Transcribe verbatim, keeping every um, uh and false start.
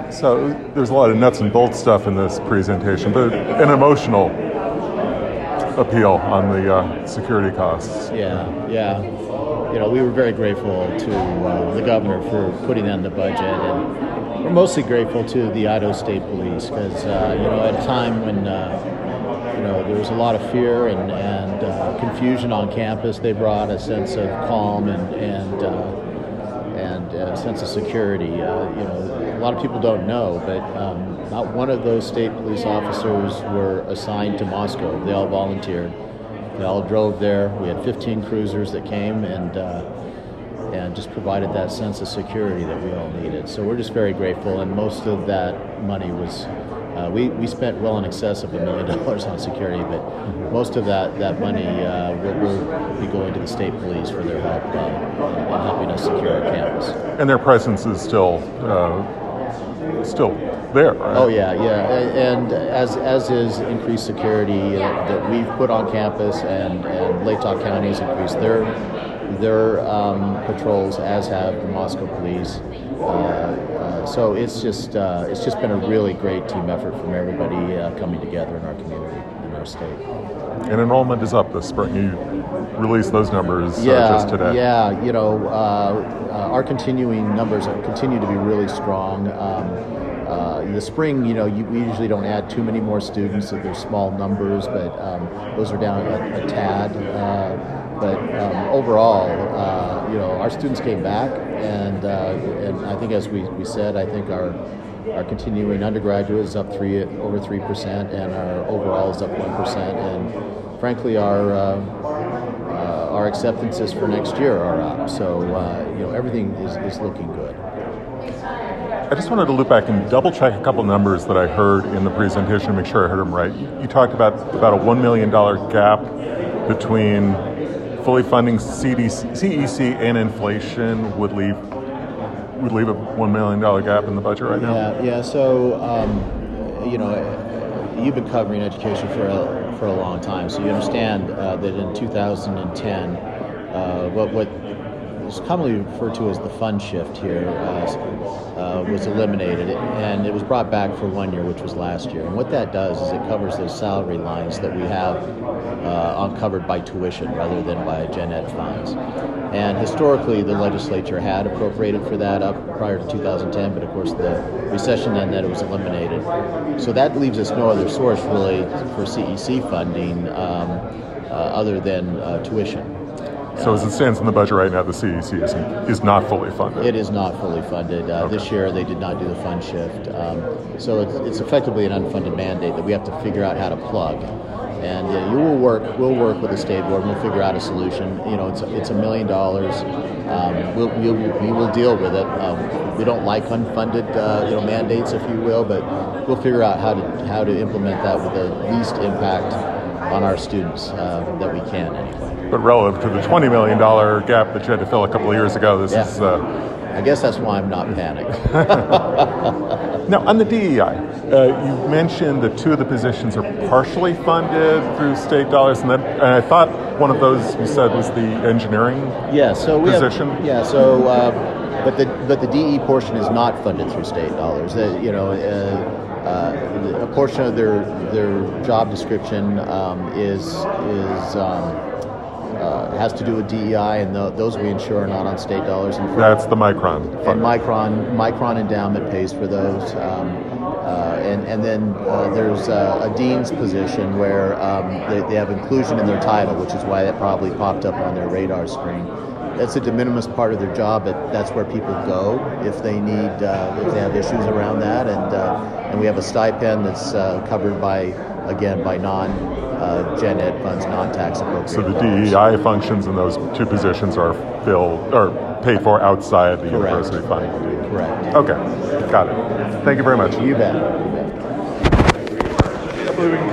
So there's a lot of nuts and bolts stuff in this presentation, but an emotional appeal on the uh, security costs. Yeah, yeah. You know, we were very grateful to uh, the governor for putting that in the budget, and we're mostly grateful to the Idaho State Police because, uh, you know, at a time when, uh, you know, there was a lot of fear and, and uh, confusion on campus, they brought a sense of calm and, and, uh, and a sense of security. Uh, you know, a lot of people don't know, but um, not one of those state police officers were assigned to Moscow. They all volunteered. They all drove there. We had fifteen cruisers that came and uh, and just provided that sense of security that we all needed. So we're just very grateful, and most of that money was, uh, we, we spent well in excess of a million dollars on security, but most of that, that money uh, will, will be going to the state police for their help uh, in, in helping us secure our campus. And their presence is still uh, still there, right? Oh yeah, yeah, and as as is increased security that we've put on campus, and, and Latah County has increased their their um, patrols, as have the Moscow police. Uh, uh, so it's just uh, it's just been a really great team effort from everybody uh, coming together in our community, in our state. And enrollment is up this spring. You released those numbers yeah, uh, just today. Yeah, you know, uh, uh, our continuing numbers continue to be really strong. Um, Uh, in the spring, you know, you, we usually don't add too many more students. So there's small numbers, but um, those are down a, a tad. Uh, but um, overall, uh, you know, our students came back, and uh, and I think, as we, we said, I think our our continuing undergraduate is up three over three percent, and our overall is up one percent. And frankly, our uh, uh, our acceptances for next year are up. So uh, you know, everything is, is looking good. I just wanted to loop back and double check a couple numbers that I heard in the presentation to make sure I heard them right. You, you talked about about a one million dollars gap between fully funding C D C, C E C and inflation would leave would leave a one million dollars gap in the budget right now? Yeah, yeah. So, um, you know, you've been covering education for a, for a long time, so you understand uh, that in two thousand ten, uh, what what is commonly referred to as the fund shift here uh, uh, was eliminated, and it was brought back for one year, which was last year. And what that does is it covers those salary lines that we have uh, uncovered by tuition rather than by gen ed funds. And historically, the legislature had appropriated for that up prior to two thousand ten, but of course the recession then that it was eliminated. So that leaves us no other source really for C E C funding um, uh, other than uh, tuition. So as it stands in the budget right now, the C E C is, is not fully funded? It is not fully funded. Uh, okay. This year they did not do the fund shift. Um, so it's, it's effectively an unfunded mandate that we have to figure out how to plug. And uh, you will work, we'll work with the state board and we'll figure out a solution. You know, it's a, it's a million dollars. Um, we'll, we'll, we will deal with it. Um, we don't like unfunded uh, you know, mandates, if you will, but we'll figure out how to, how to implement that with the least impact on our students uh, that we can anyway. But relative to the twenty million dollars gap that you had to fill a couple of years ago, this yeah. is... Uh, I guess that's why I'm not panicked. Now, on the D E I, uh, you mentioned that two of the positions are partially funded through state dollars, and, that, and I thought one of those you said was the engineering yeah, so we position. Have, yeah, so uh, but the but the D E portion is not funded through state dollars. Uh, you know, uh, uh, a portion of their their job description um, is is. Um, Uh, has to do with D E I, and the, those we insure are not on state dollars. And That's the Micron fund. And Micron, Micron Endowment pays for those. Um, uh, and, and then uh, there's uh, a dean's position where um, they, they have inclusion in their title, which is why that probably popped up on their radar screen. That's a de minimis part of their job, but that's where people go if they need, uh, if they have issues around that. And uh, and we have a stipend that's uh, covered by, again, by non uh, gen ed funds, non-tax appropriate. So the dollars. D E I functions in those two positions are filled or paid for outside the Correct. university funding. Correct. Okay, got it. Thank you very much. You bet. You bet.